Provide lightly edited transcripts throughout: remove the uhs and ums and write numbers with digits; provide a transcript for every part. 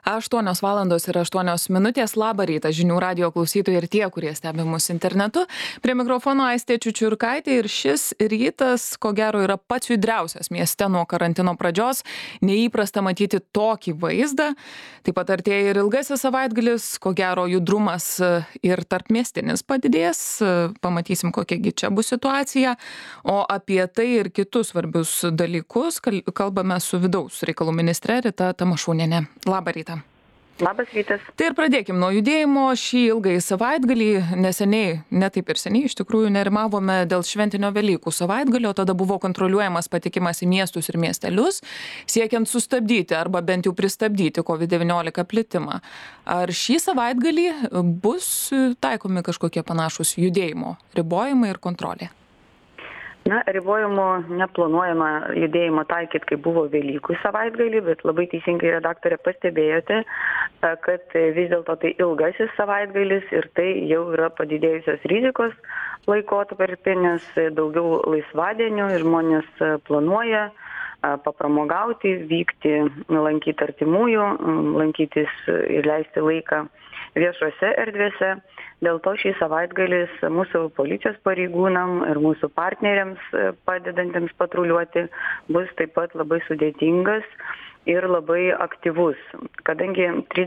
8:08 Labą rytą žinių radijo klausytojai ir tie, kurie stebi mus internetu. Prie mikrofono Aistė Čiučiurkaitė ir šis rytas, ko gero, yra pats judriausias mieste nuo karantino pradžios. Neįprasta matyti tokį vaizdą. Taip pat artėja ir ilgasis savaitgalis, ko gero judrumas ir tarpmiestinis padidės. Pamatysim, kokiagi čia bus situacija. O apie tai ir kitus svarbius dalykus kalbame su vidaus reikalų ministre Rita Tamašuniene. Labą rytą. Labas rytas. Tai ir pradėkim nuo judėjimo. Šį ilgąjį savaitgalį, neseniai, ne taip ir seniai, iš tikrųjų nerimavome dėl šventinio Velykų savaitgalio, tada buvo kontroliuojamas patikimas į miestus ir miestelius, siekiant sustabdyti arba bent jau pristabdyti COVID-19 plitimą. Ar šį savaitgalį bus taikomi kažkokie panašus judėjimo ribojimai ir kontrolė? Na, ribojimo neplanuojama judėjimo taikyti, kai buvo Velykų savaitgalį, bet labai teisingai redaktorė pastebėjote, kad vis dėlto tai ilgasis savaitgalis ir tai jau yra padidėjusios rizikos laikotarpį, nes daugiau laisvadienių žmonės planuoja papramogauti, vykti, lankyti artimųjų, lankytis ir leisti laiką viešose erdvėse. Dėl to šį savaitgalis mūsų policijos pareigūnam ir mūsų partneriams padedantiems patruliuoti bus taip pat labai sudėtingas ir labai aktyvus, kadangi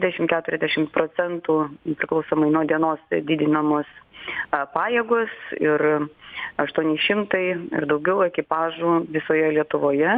30-40% priklausomai nuo dienos didinamos pajėgos ir 800 ir daugiau ekipažų visoje Lietuvoje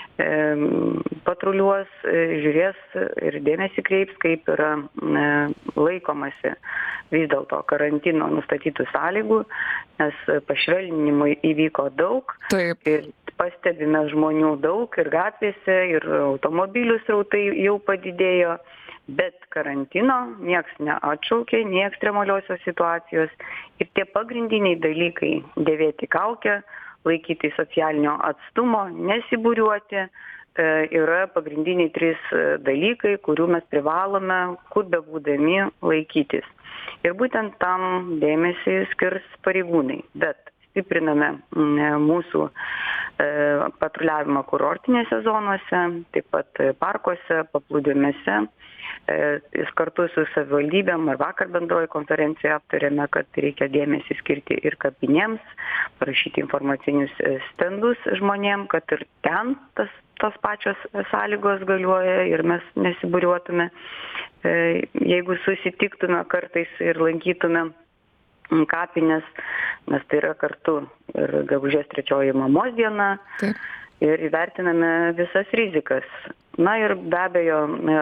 patruliuos, žiūrės ir dėmesį kreips, kaip yra laikomasi vis dėlto karantino nustatytų sąlygų, nes pašvelninimui įvyko daug. Taip. Ir pastebime žmonių daug ir gatvėse, ir automobilių srautai jau padidėjo, bet karantino nieks neatšaukė, nei ekstremaliosios situacijos. Ir tie pagrindiniai dalykai - dėvėti kaukę, laikyti socialinio atstumo, nesibūriuoti, yra pagrindiniai 3 dalykai, kurių mes privalome, kur bebūdami, laikytis. Ir būtent tam dėmesį skirs pareigūnai. Bet stipriname mūsų patruliavimą kurortinėse zonose, taip pat parkuose, paplūdimėse. Kartu su savivaldybėm ir vakar bendroji konferencijoje aptarėme, kad reikia dėmesį skirti ir kapinėms, parašyti informacinius stendus žmonėm, kad ir ten tos pačios sąlygos galioja ir mes nesibūriuotume, jeigu susitiktume kartais ir lankytume kapines, nes tai yra kartu ir gegužės 3 mamos diena. Taip. Ir įvertiname visas rizikas. Na ir be abejo,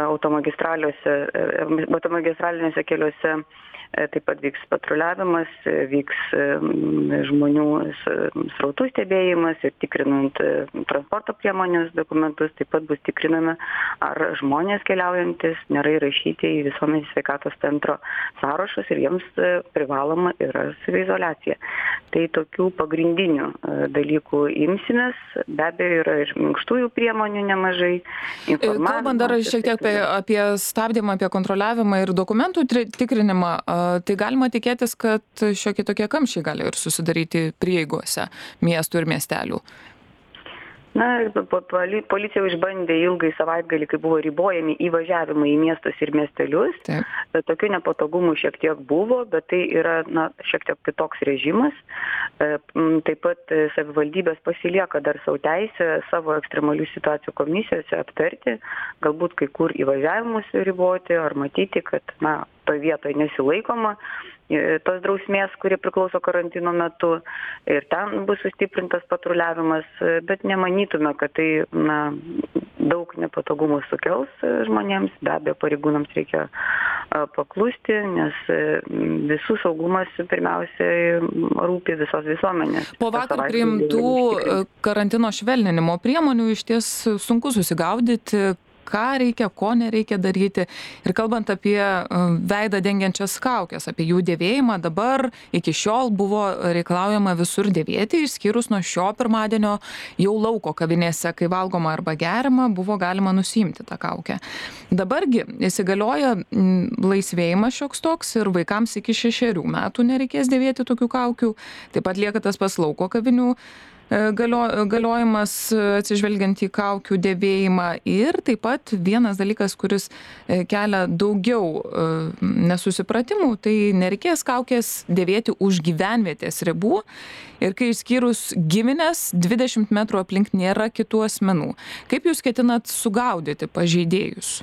automagistraliniuose keliuose taip pat vyks patruliavimas, vyks žmonių srautų stebėjimas ir tikrinant transporto priemonės dokumentus, taip pat bus tikrinami, ar žmonės keliaujantis nėra įrašyti į visuomenės sveikatos centro sąrašus ir jiems privaloma yra saviizoliacija. Tai tokių pagrindinių dalykų imsimės, be abejo yra ir minkštųjų priemonių nemažai. Kalbant dar šiek tiek apie stabdymą, apie kontroliavimą ir dokumentų tikrinimą, tai galima tikėtis, kad šiokie tokie kamščiai gali ir susidaryti prieigose miestų ir miestelių. Na, policija išbandė ilgai savaitgalį, kai buvo ribojami įvažiavimai į miestus ir miestelius. Taip. Tokių nepatogumų šiek tiek buvo, bet tai yra šiek tiek kitoks režimas. Taip pat savivaldybės pasilieka dar savo teisę savo ekstremalių situacijų komisijose aptarti, galbūt kai kur įvažiavimus riboti ar matyti, kad toje vietoje nesilaikoma tos drausmės, kurie priklauso karantino metu ir ten bus sustiprintas patruliavimas, bet nemanytume, kad tai daug nepatogumų sukels žmonėms. Be abejo, pareigūnams reikia paklusti, nes visų saugumas pirmiausiai rūpi visos visuomenės. Po vakar priimtų karantino švelninimo priemonių iš ties sunku susigaudyti, ką reikia, ko nereikia daryti. Ir kalbant apie veidą dengiančias kaukes, apie jų dėvėjimą, dabar iki šiol buvo reikalaujama visur dėvėti, išskyrus nuo šio pirmadienio jau lauko kavinėse, kai valgoma arba geriama, buvo galima nusiimti tą kaukę. Dabargi įsigalioja laisvėjimas šioks toks ir vaikams iki 6 metų nereikės dėvėti tokių kaukių. Taip pat lieka tas pats lauko kavinių galiojimas atsižvelgiant į kaukių dėvėjimą ir taip pat vienas dalykas, kuris kelia daugiau nesusipratimų, tai nereikės kaukės dėvėti už gyvenvietės ribų ir kai išskyrus giminės 20 metrų aplink nėra kitų asmenų. Kaip jūs ketinat sugaudyti pažeidėjus?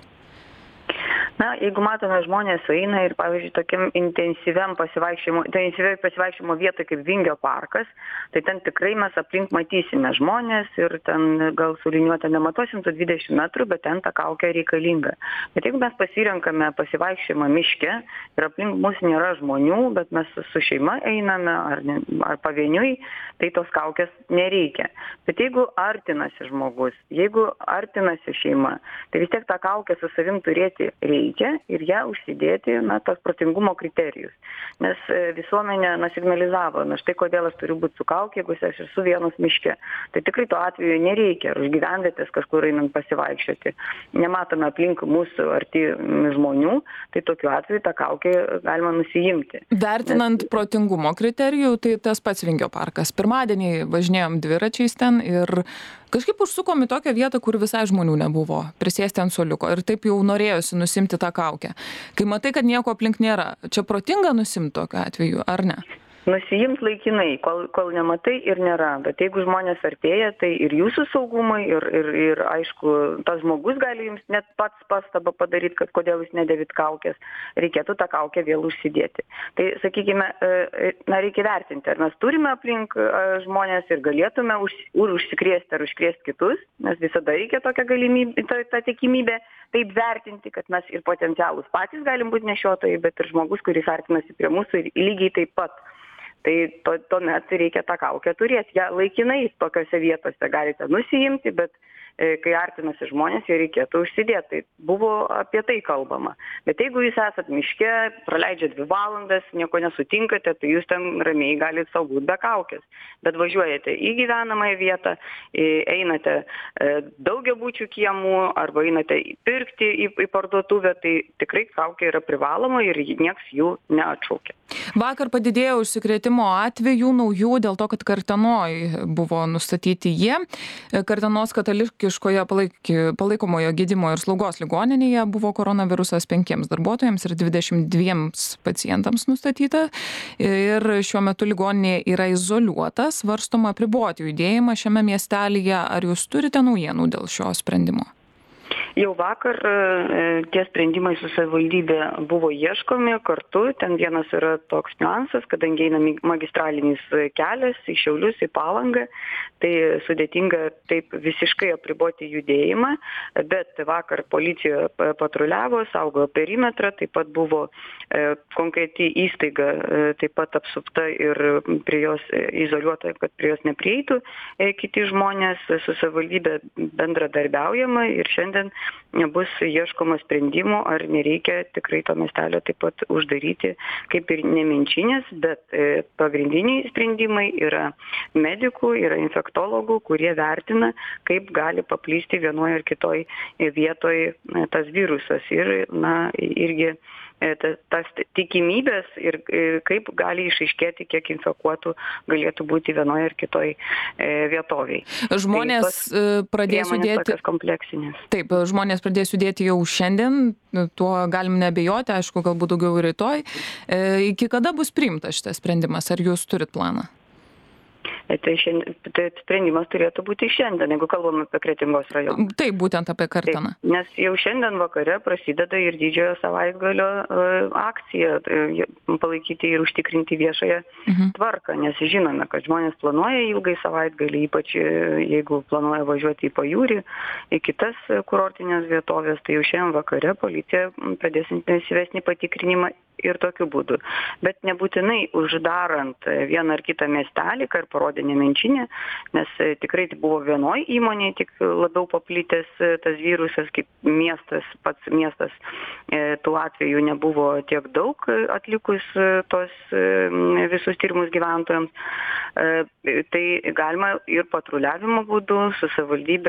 Na, jeigu matome, žmonės eina ir, pavyzdžiui, tokiam intensyviai pasivaikščiojimo vietoj kaip Vingio parkas, tai ten tikrai mes aplink matysime žmonės ir ten gal su liniuote nematuosim tų 20 metrų, bet ten ta kaukė reikalinga. Bet jeigu mes pasirenkame pasivaikščiojimą miške ir aplink mus nėra žmonių, bet mes su šeima einame ar pavieniui, tai tos kaukės nereikia. Bet jeigu artinasi žmogus, jeigu artinasi šeima, tai vis tiek tą kaukę su savim turėti reikia ir ją užsidėti, tas protingumo kriterijus. Nes visuomenė signalizavo, štai kodėl aš turiu būti su kaukė, jeigu aš esu vienas miške. Tai tikrai to atveju nereikia, už gyvenvietės kažkur einant pasivaikščioti. Nematome aplink mūsų arti žmonių, tai tokiu atveju tą kaukę galima nusiimti. Vertinant protingumo kriterijų, tai tas pats Vingio parkas. Pirmadienį važinėjom dviračiais ten ir kažkaip užsukom į tokią vietą, kur visai žmonių nebuvo, prisėsti ant suoliuko ir taip jau norėjosi nusimti tą kaukę. Kai matai, kad nieko aplink nėra, čia protinga nusimti tokiu atveju, ar ne? Nusijimt laikinai, kol nematai ir nėra. Bet jeigu žmonės artėja, tai ir jūsų saugumai, ir aišku, tas žmogus gali jums net pats pastabą padaryti, kad kodėl jūs nedėvit kaukės, reikėtų tą kaukę vėl užsidėti. Tai, sakykime, reikia vertinti, ar mes turime aplink žmonės ir galėtume užsikrėsti ar užkrėsti kitus, nes visada reikia tokią galimybę, tą tikimybę taip vertinti, kad mes ir potencialus patys galim būti nešiotojai, bet ir žmogus, kuris artinasi prie mūsų, lygiai taip pat. Tai tuomet reikia tą kaukę turėti. Ja laikinai tokiose vietose galite nusiimti, bet kai artinasi žmonės, jie reikėtų užsidėti. Tai buvo apie tai kalbama. Bet jeigu jūs esat miške, praleidžia 2 valandas, nieko nesutinkate, tai jūs ten ramiai galite sau būti be kaukės. Bet važiuojate į gyvenamąją vietą, einate daugiabučių kiemų arba einate pirkti į parduotuvę, tai tikrai kaukė yra privaloma ir nieks jų neatšaukia. Vakar padidėjo užsikrėtimo atvejų naujų dėl to, kad Kartenoj buvo nustatyti jie. Kartenos katalikiškoje palaikomojo gydymo ir slaugos ligoninėje buvo koronavirusas 5 darbuotojams ir 22 pacientams nustatyta. Ir šiuo metu ligoninė yra izoliuota, svarstoma apriboti judėjimą šiame miestelyje. Ar jūs turite naujienų dėl šio sprendimo? Jau vakar tie sprendimai su savivaldybė buvo ieškomi kartu. Ten vienas yra toks niuansas, kadangi eina magistralinis kelias į Šiaulius, į Palangą, tai sudėtinga taip visiškai apriboti judėjimą, bet vakar policija patruliavo, saugojo perimetrą, taip pat buvo konkreti įstaiga taip pat apsupta ir prie jos izoliuota, kad prie jos neprieitų kiti žmonės, su savivaldybė bendradarbiaujama ir šiandien bus ieškoma sprendimų, ar nereikia tikrai to miestelio taip pat uždaryti kaip ir nemenčinės, bet pagrindiniai sprendimai yra medikų, yra infektologų, kurie vertina, kaip gali paplisti vienoje ar kitoj vietoj tas virusas ir, irgi tas tikimybės ir kaip gali išaiškėti, kiek infekuotų galėtų būti vienoje ar kitoj vietovėj. Žmonės pradės judėti kompleksinės. Taip, žmonės pradės judėti jau šiandien, tuo galim neabejoti, aišku, galbūt daugiau rytoj. Iki kada bus priimtas šitas sprendimas? Ar jūs turit planą? Tai sprendimas turėtų būti šiandien, jeigu kalbame apie Kretingos rajoną. Taip, būtent apie Karteną. Taip, nes jau šiandien vakare prasideda ir didžiojo savaitgalio akcija palaikyti ir užtikrinti viešąją tvarką, nes žinome, kad žmonės planuoja ilgai savaitgalį, ypač jeigu planuoja važiuoti į pajūrį, į kitas kurortinės vietovės, tai jau šiandien vakare policija pradės intensyvesnį patikrinimą ir tokiu būdu. Bet nebūtinai uždarant vieną ar kitą miestelį, ką ir parodė Nemenčinė, nes tikrai tai buvo vienoj įmonėje tik labiau paplitęs tas virusas, kaip pats miestas tų atvejų nebuvo tiek daug atlikus tos visus tyrimus gyventojams. Tai galima ir patruliavimo būdu su savivaldybė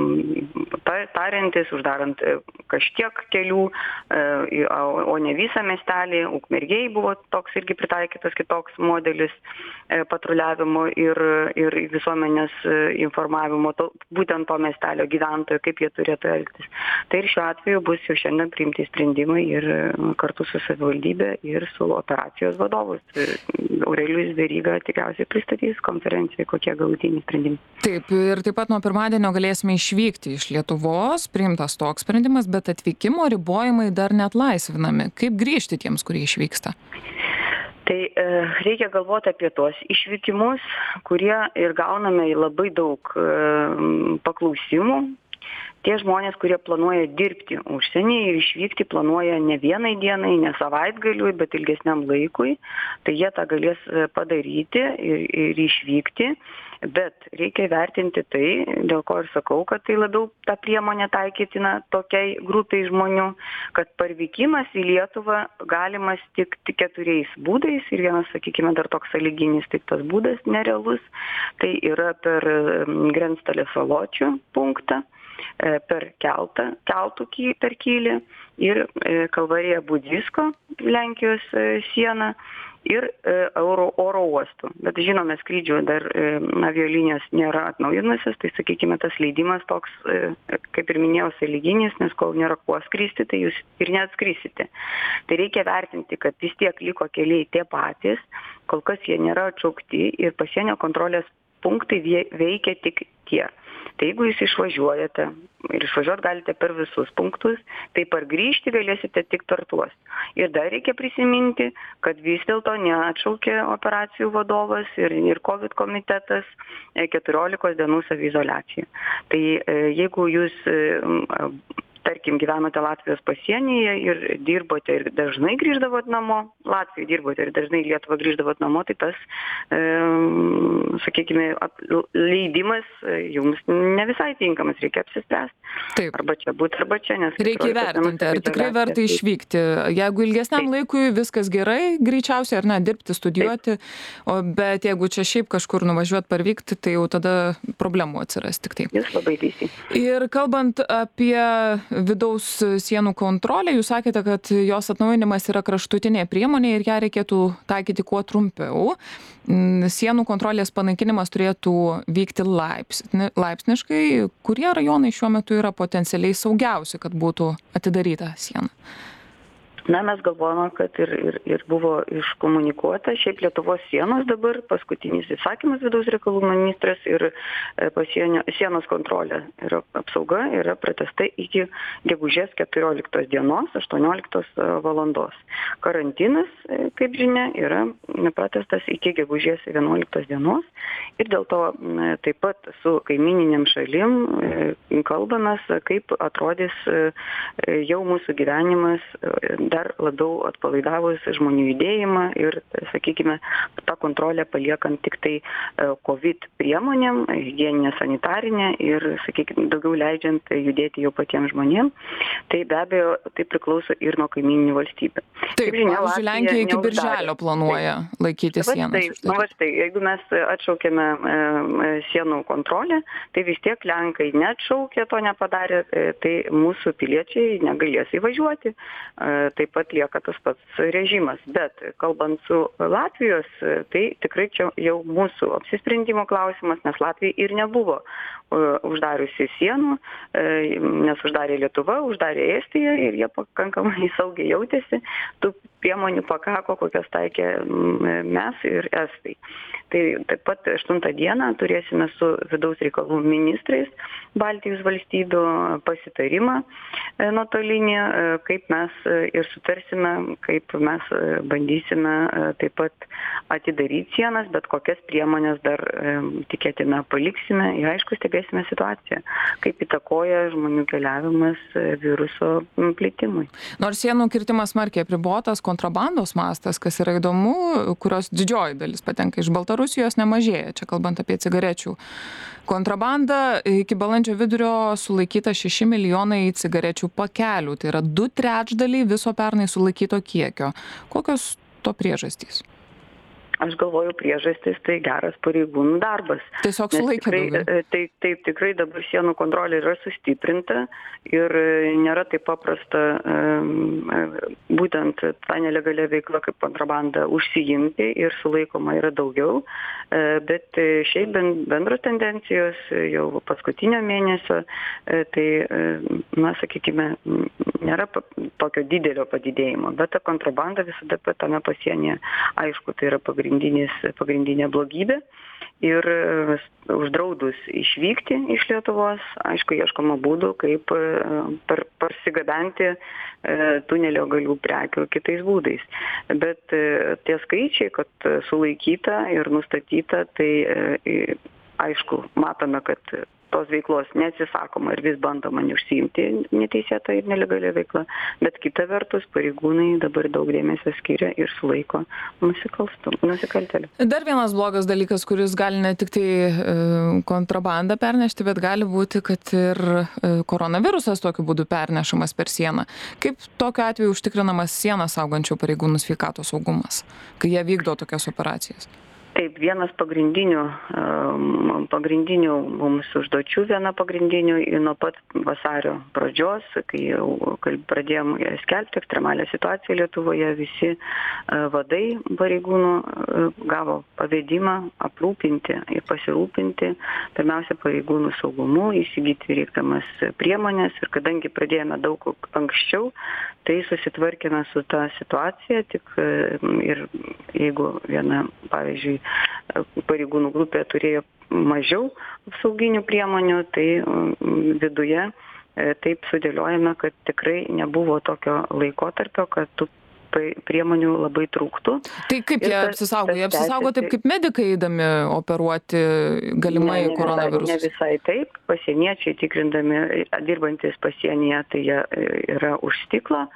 tariantis, uždarant kažkiek kelių, o ne visą miestelį, Ukmergėj buvo toks irgi pritaikytas kitoks modelis patruliavimo ir visuomenės informavimo būtent to miestelio gyventojų, kaip jie turėtų elgtis. Tai ir šiuo atveju bus jau šiandien priimti sprendimai ir kartu su savivaldybė ir su operacijos vadovus. Aurelijus Veryga tikriausiai pristatys konferencijoje, kokie galutiniai sprendimai. Taip, ir taip pat nuo pirmadienio galėsime išvykti iš Lietuvos, priimtas toks sprendimas, bet atvykimo ribojimai dar net laisvinami. Kaip grįžti tiems, kurie išvyksta? Tai reikia galvoti apie tuos išvykimus, kurie ir gauname labai daug paklausimų. Tie žmonės, kurie planuoja dirbti užsienyje ir išvykti, planuoja ne vienai dienai, ne savaitgaliui, bet ilgesniam laikui, tai jie tą galės padaryti ir išvykti, bet reikia vertinti tai, dėl ko ir sakau, kad tai labiau ta priemonė taikytina tokiai grupiai žmonių, kad parvykimas į Lietuvą galimas tik 4 būdais ir vienas, sakykime, dar toks sąlyginis tik tas būdas nerealus, tai yra per Grenstalės Saločių punktą, per keltų per Kylį ir Kalvarija Budzisko, Lenkijos sieną ir oro uostų. Bet žinome, skrydžių dar avialinijos nėra atnaujinusios, tai sakykime, tas leidimas toks, kaip ir minėjau, sąlyginis, nes kol nėra kuo skristi, tai jūs ir neatskrisite. Tai reikia vertinti, kad vis tiek liko keliai tie patys, kol kas jie nėra atšaukti ir pasienio kontrolės punktai veikia tik tie. Tai jeigu jūs išvažiuojate ir išvažiuot galite per visus punktus, tai pargrįžti galėsite tik per tuos. Ir dar reikia prisiminti, kad vis dėlto neatšaukė operacijų vadovas ir COVID komitetas 14 dienų saviizoliaciją. Tai jeigu jūs tarkim, gyvenote Latvijos pasienyje ir dirbote ir dažnai grįždavot namo, Latvijoje dirbote ir dažnai į Lietuvą grįždavot namo, tai tas, sakykime, leidimas jums ne visai tinkamas, reikia apsispręsti. Taip. Arba čia būti, arba čia, nes... Reikia įvertinti, ar tikrai verta išvykti. Jeigu ilgesniam laikui viskas gerai, greičiausiai, ar ne, dirbti, studijuoti, bet jeigu čia šiaip kažkur nuvažiuoti, parvykti, tai jau tada problemų atsiras tik taip. Jūs labai teisingai. Ir kalbant apie vidaus sienų kontrolę, jūs sakėte, kad jos atnaujinimas yra kraštutinė priemonė ir ją reikėtų taikyti kuo trumpiau. Sienų kontrolės panaikinimas turėtų vykti laipsniškai. Kurie rajonai šiuo metu yra potencialiai saugiausi, kad būtų atidaryta siena? Na, mes galvojame, kad ir buvo iškomunikuota. Šiaip Lietuvos sienos dabar, paskutinis įsakymas vidaus reikalų ministras ir sienos kontrolė ir apsauga yra pratęsta iki gegužės 14 dienos, 18 valandos. Karantinas, kaip žinia, yra pratęstas iki gegužės 11 dienos ir dėl to taip pat su kaimininėm šalim kalbamės, kaip atrodys jau mūsų gyvenimas dar labiau atpalaidavus žmonių judėjimą ir, sakykime, tą kontrolę paliekant tik tai COVID priemonėm, higieninė, sanitarinė ir, sakykime, daugiau leidžiant judėti jau patiems žmonėms. Tai be abejo, tai priklauso ir nuo kaimyninių valstybių. Taip, pavyzdžiui, Lenkija iki birželio planuoja laikyti sienas. Tai, jeigu mes atšaukėme sienų kontrolę, tai vis tiek Lenkai neatšaukė, to nepadarė, tai mūsų piliečiai negalės įvažiuoti. Taip pat lieka tas pats režimas. Bet kalbant su Latvijos, tai tikrai čia jau mūsų apsisprendimo klausimas, nes Latvija ir nebuvo uždariusi sienų, nes uždarė Lietuva, uždarė Estija ir jie pakankamai saugiai jautėsi. Tų priemonių pakako, kokias taikė mes ir Estai. Tai taip pat 8 dieną turėsime su vidaus reikalų ministrais Baltijos valstybių pasitarimą nuotolinį, kaip mes ir sutarsime, kaip mes bandysime taip pat atidaryti sienas, bet kokias priemonės dar tikėtina paliksime ir aišku stebėsime situaciją, kaip įtakoja žmonių keliavimas viruso plitimui. Nors sienų kirtimas smarkiai apribotas, kontrabandos mastas, kas yra įdomu, kurios didžioji dalis patenka iš Baltarusijos, nemažėja, čia kalbant apie cigarečių kontrabandą. Iki balandžio vidurio sulaikyta 6 milijonai cigarečių pakelių, tai yra 2/3 viso pernai sulaikyto kiekio. Kokios to priežastys? Aš galvoju, priežastis tai geras pareigūnų darbas. Tiesiog sulaikė daugiau. Taip, tikrai dabar sienų kontrolė yra sustiprinta ir nėra taip paprasta būtent tą nelegalią veiklą kaip kontrabandą užsiimti ir sulaikoma yra daugiau. Bet šiaip bendros tendencijos jau paskutinio mėnesio, tai, na, sakykime, nėra tokio didelio padidėjimo, bet ta kontrabanda visada tame pasienyje, aišku, tai yra pagrindinė blogybė ir uždraudus išvykti iš Lietuvos, aišku, ieškoma būdų, kaip parsigabenti tų nelegalių prekių kitais būdais. Bet tie skaičiai, kad sulaikyta ir nustatyta, tai aišku, matome, kad tos veiklos neatsisakoma ir vis bandoma neužsiimti neteisėtą ir nelegalią veiklą, bet kita vertus pareigūnai dabar daug dėmesio skiria ir sulaiko nusikaltėlių. Dar vienas blogas dalykas, kuris gali ne tik tai kontrabandą pernešti, bet gali būti, kad ir koronavirusas tokiu būdu pernešamas per sieną. Kaip tokiu atveju užtikrinamas sieną saugančių pareigūnų sveikatos saugumas, kai jie vykdo tokias operacijas? Taip, vienas pagrindinių mums užduočių, viena pagrindinių nuo pat vasario pradžios, kai jau pradėjom skelbti ekstremalią situaciją Lietuvoje, visi vadai pareigūnų gavo pavedimą aprūpinti ir pasirūpinti pirmiausia pareigūnų saugumu, įsigyti reiktamas priemonės ir kadangi pradėjome daug anksčiau, tai susitvarkėme su ta situacija, tik ir jeigu viena, pavyzdžiui, pareigūnų grupė turėjo mažiau sauginių priemonių, tai viduje taip sudėliojame, kad tikrai nebuvo tokio laikotarpio, kad tų priemonių labai trūktų. Tai kaip jie apsisaugo? Jie apsisaugo taip kaip medikai eidami operuoti galimai koronavirusą? Ne visai taip. Pasieniečiai tikrindami, dirbantis pasienyje, tai jie yra už stiklo.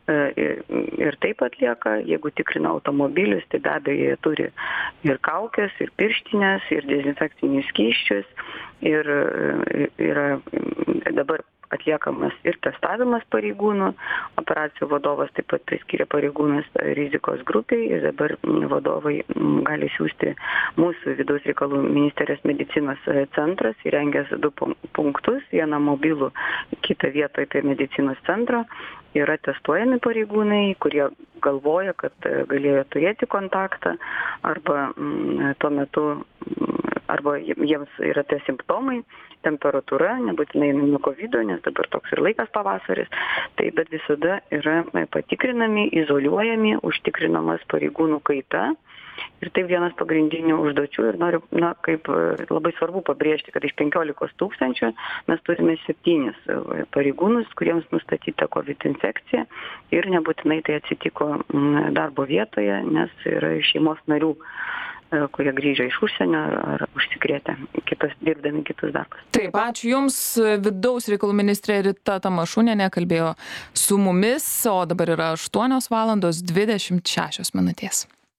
Ir taip atlieka, jeigu tikrina automobilius, tai be abejo jie turi ir kaukės, ir pirštinės, ir dezinfekcinius skysčius, ir yra dabar atliekamas ir testavimas pareigūnų, operacijų vadovas taip pat priskiria pareigūnas rizikos grupiai ir dabar vadovai gali siųsti mūsų vidaus reikalų ministerijos medicinos centras, įrengęs 2 punktus, vieną mobilų, kitą vietoj prie medicinos centro. Yra testuojami pareigūnai, kurie galvoja, kad galėjo turėti kontaktą arba tuo metu, arba jiems yra tie simptomai, temperatūra, nebūtinai nuo COVID, nes dabar toks ir laikas pavasaris, tai bet visada yra patikrinami, izoliuojami, užtikrinamas pareigūnų kaita. Ir tai vienas pagrindinių užduočių ir noriu, kaip labai svarbu pabrėžti, kad iš 15 000 mes turime 7 pareigūnus, kuriems nustatyta COVID infekcija ir nebūtinai tai atsitiko darbo vietoje, nes yra iš šeimos narių, kurie grįžo iš užsienio ar užsikrėtę dirbdami kitus darbus. Taip, ačiū Jums. Vidaus reikalų ministrė Rita Tamašunienė kalbėjo su mumis, o dabar yra 8:26 min.